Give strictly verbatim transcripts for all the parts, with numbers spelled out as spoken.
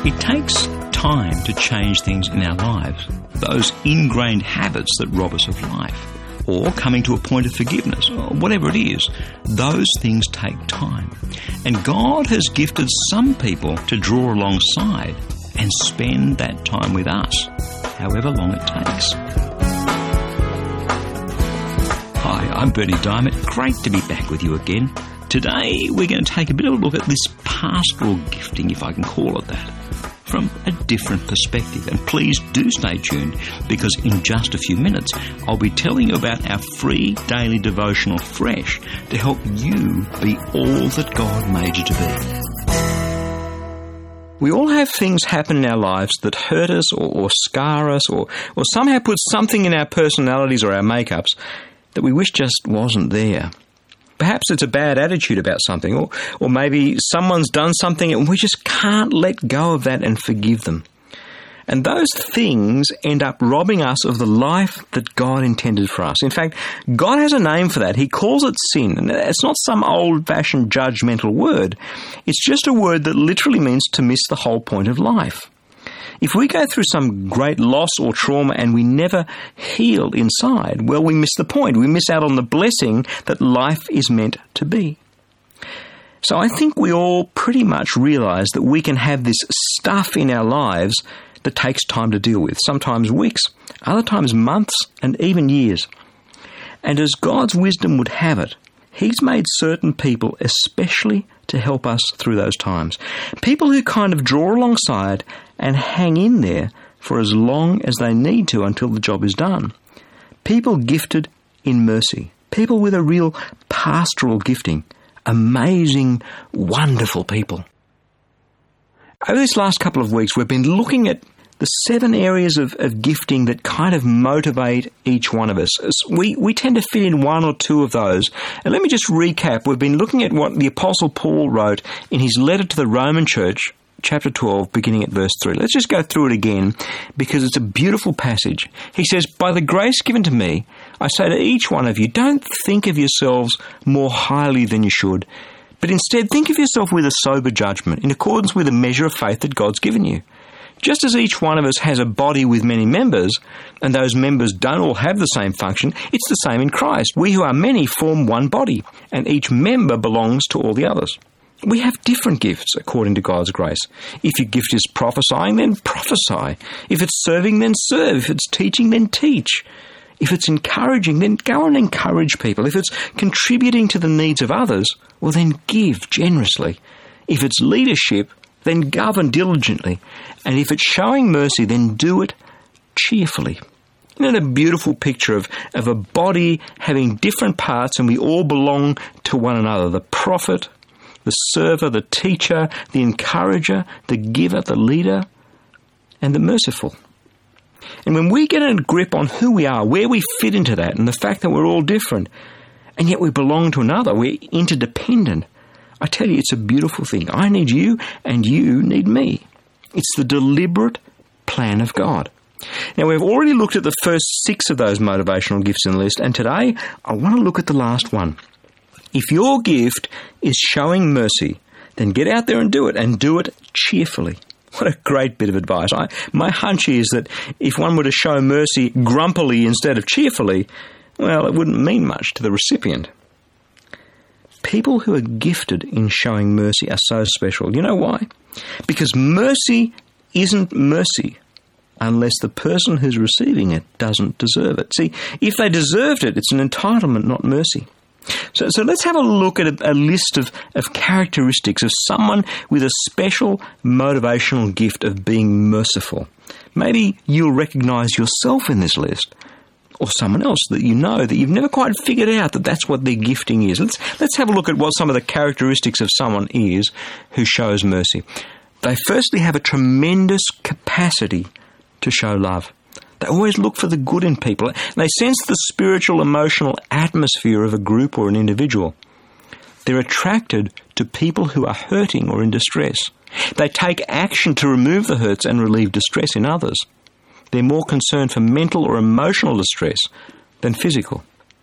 It takes time to change things in our lives, those ingrained habits that rob us of life, or coming to a point of forgiveness, or whatever it is. Those things take time. And God has gifted some people to draw alongside and spend that time with us, however long it takes. Hi, I'm Bernie Diamond. Great to be back with you again. Today we're going to take a bit of a look at this pastoral gifting, if I can call it that, from a different perspective. And please do stay tuned, because in just a few minutes I'll be telling you about our free daily devotional Fresh to help you be all that God made you to be. We all have things happen in our lives that hurt us or, or scar us or, or somehow put something in our personalities or our makeups that we wish just wasn't there. Perhaps it's a bad attitude about something, or, or maybe someone's done something and we just can't let go of that and forgive them. And those things end up robbing us of the life that God intended for us. In fact, God has a name for that. He calls it sin. And it's not some old-fashioned judgmental word. It's just a word that literally means to miss the whole point of life. If we go through some great loss or trauma and we never heal inside, well, we miss the point. We miss out on the blessing that life is meant to be. So I think we all pretty much realise that we can have this stuff in our lives that takes time to deal with, sometimes weeks, other times months, and even years. And as God's wisdom would have it, He's made certain people especially to help us through those times. People who kind of draw alongside and hang in there for as long as they need to until the job is done. People gifted in mercy. People with a real pastoral gifting. Amazing, wonderful people. Over this last couple of weeks, we've been looking at the seven areas of, of gifting that kind of motivate each one of us. We, we tend to fit in one or two of those. And let me just recap. We've been looking at what the Apostle Paul wrote in his letter to the Roman Church, chapter twelve, beginning at verse three. Let's just go through it again, because it's a beautiful passage. He says, "By the grace given to me, I say to each one of you, don't think of yourselves more highly than you should, but instead think of yourself with a sober judgment, in accordance with the measure of faith that God's given you. Just as each one of us has a body with many members, and those members don't all have the same function, it's the same in Christ. We who are many form one body, and each member belongs to all the others. We have different gifts according to God's grace. If your gift is prophesying, then prophesy. If it's serving, then serve. If it's teaching, then teach. If it's encouraging, then go and encourage people. If it's contributing to the needs of others, well, then give generously. If it's leadership, then govern diligently. And if it's showing mercy, then do it cheerfully." Isn't it a beautiful picture of, of a body having different parts, and we all belong to one another? The prophet, the server, the teacher, the encourager, the giver, the leader, and the merciful. And when we get a grip on who we are, where we fit into that, and the fact that we're all different, and yet we belong to another, we're interdependent, I tell you, it's a beautiful thing. I need you, and you need me. It's the deliberate plan of God. Now, we've already looked at the first six of those motivational gifts in the list, and today I want to look at the last one. If your gift is showing mercy, then get out there and do it, and do it cheerfully. What a great bit of advice. I, my hunch is that if one were to show mercy grumpily instead of cheerfully, well, it wouldn't mean much to the recipient. People who are gifted in showing mercy are so special. You know why? Because mercy isn't mercy unless the person who's receiving it doesn't deserve it. See, if they deserved it, it's an entitlement, not mercy. So, so let's have a look at a, a list of, of characteristics of someone with a special motivational gift of being merciful. Maybe you'll recognise yourself in this list, or someone else that you know that you've never quite figured out that that's what their gifting is. Let's, let's have a look at what some of the characteristics of someone is who shows mercy. They firstly have a tremendous capacity to show love. They always look for the good in people. They sense the spiritual, emotional atmosphere of a group or an individual. They're attracted to people who are hurting or in distress. They take action to remove the hurts and relieve distress in others. They're more concerned for mental or emotional distress than physical.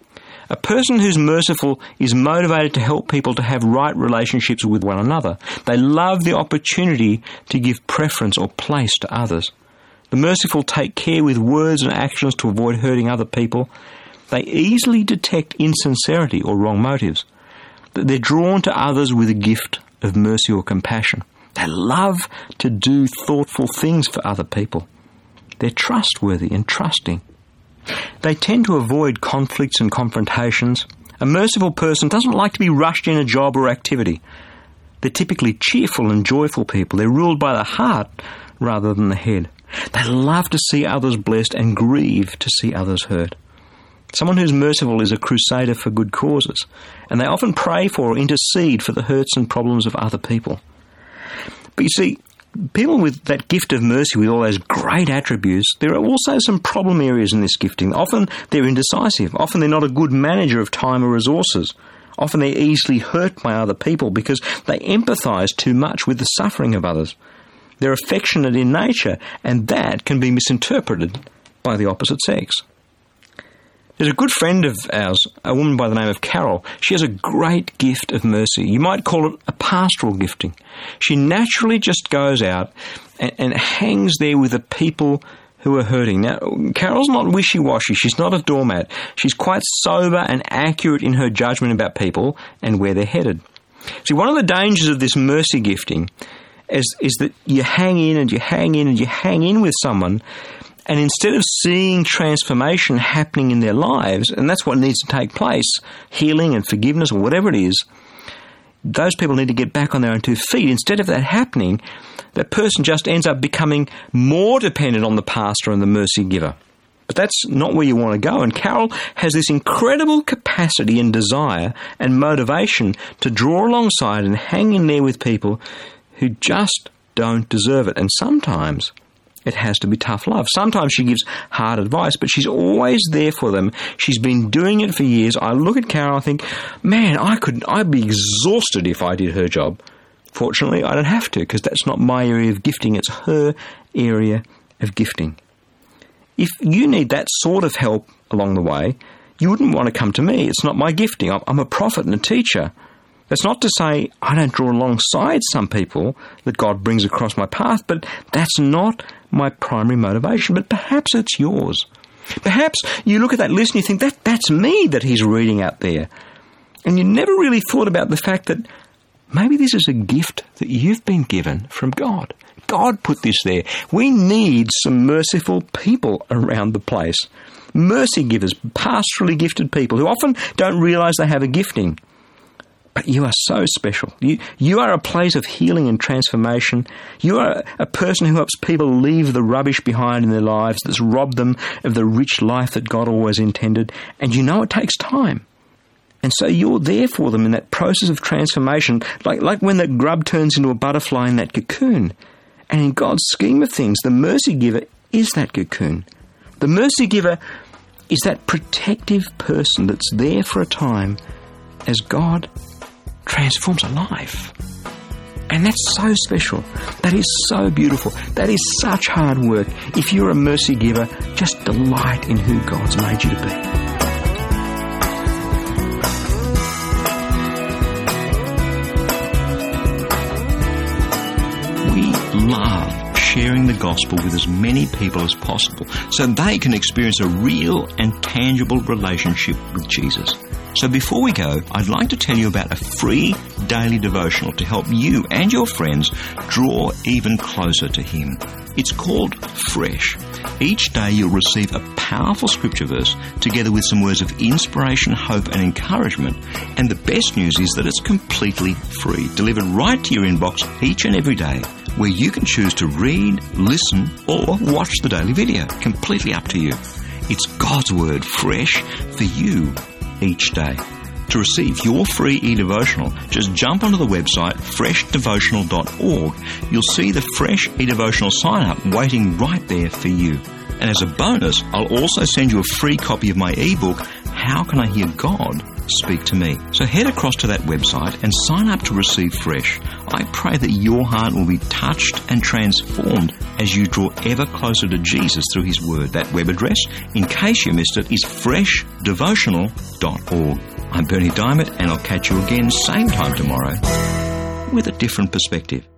A person who's merciful is motivated to help people to have right relationships with one another. They love the opportunity to give preference or place to others. The merciful take care with words and actions to avoid hurting other people. They easily detect insincerity or wrong motives. They're drawn to others with a gift of mercy or compassion. They love to do thoughtful things for other people. They're trustworthy and trusting. They tend to avoid conflicts and confrontations. A merciful person doesn't like to be rushed in a job or activity. They're typically cheerful and joyful people. They're ruled by the heart rather than the head. They love to see others blessed and grieve to see others hurt. Someone who's merciful is a crusader for good causes, and they often pray for or intercede for the hurts and problems of other people. But you see, people with that gift of mercy, with all those great attributes, there are also some problem areas in this gifting. Often they're indecisive. Often they're not a good manager of time or resources. Often they're easily hurt by other people because they empathise too much with the suffering of others. They're affectionate in nature, and that can be misinterpreted by the opposite sex. There's a good friend of ours, a woman by the name of Carol. She has a great gift of mercy. You might call it a pastoral gifting. She naturally just goes out and, and hangs there with the people who are hurting. Now, Carol's not wishy-washy. She's not a doormat. She's quite sober and accurate in her judgment about people and where they're headed. See, one of the dangers of this mercy gifting is, is that you hang in and you hang in and you hang in with someone, and instead of seeing transformation happening in their lives, and that's what needs to take place, healing and forgiveness or whatever it is, those people need to get back on their own two feet. Instead of that happening, that person just ends up becoming more dependent on the pastor and the mercy giver. But that's not where you want to go. And Carol has this incredible capacity and desire and motivation to draw alongside and hang in there with people who just don't deserve it. And sometimes it has to be tough love. Sometimes she gives hard advice, but she's always there for them. She's been doing it for years. I look at Carol and I think, man, I could, I'd be exhausted if I did her job. Fortunately, I don't have to, because that's not my area of gifting. It's her area of gifting. If you need that sort of help along the way, you wouldn't want to come to me. It's not my gifting. I'm a prophet and a teacher. That's not to say I don't draw alongside some people that God brings across my path, but that's not my primary motivation. But perhaps it's yours. Perhaps you look at that list and you think, that that's me that he's reading out there. And you never really thought about the fact that maybe this is a gift that you've been given from God. God put this there. We need some merciful people around the place. Mercy givers, pastorally gifted people who often don't realise they have a gifting. But you are so special. You you are a place of healing and transformation. You are a person who helps people leave the rubbish behind in their lives that's robbed them of the rich life that God always intended. And you know it takes time. And so you're there for them in that process of transformation, like, like when that grub turns into a butterfly in that cocoon. And in God's scheme of things, the mercy giver is that cocoon. The mercy giver is that protective person that's there for a time as God transforms a life. And that's so special. That is so beautiful. That is such hard work. If you're a mercy giver, just delight in who God's made you to be. Love sharing the gospel with as many people as possible so they can experience a real and tangible relationship with Jesus. So before we go, I'd like to tell you about a free daily devotional to help you and your friends draw even closer to Him. It's called Fresh. Each day you'll receive a powerful scripture verse together with some words of inspiration, hope and encouragement. And the best news is that it's completely free, delivered right to your inbox each and every day, where you can choose to read, listen or watch the daily video. Completely up to you. It's God's Word fresh for you each day. To receive your free e-devotional, just jump onto the website fresh devotional dot org. You'll see the Fresh e-devotional sign-up waiting right there for you. And as a bonus, I'll also send you a free copy of my ebook, How Can I Hear God speak to me. So head across to that website and sign up to receive Fresh. I pray that your heart will be touched and transformed as you draw ever closer to Jesus through His Word. That web address, in case you missed it, is fresh devotional dot org. I'm Bernie Diamond, and I'll catch you again same time tomorrow with a different perspective.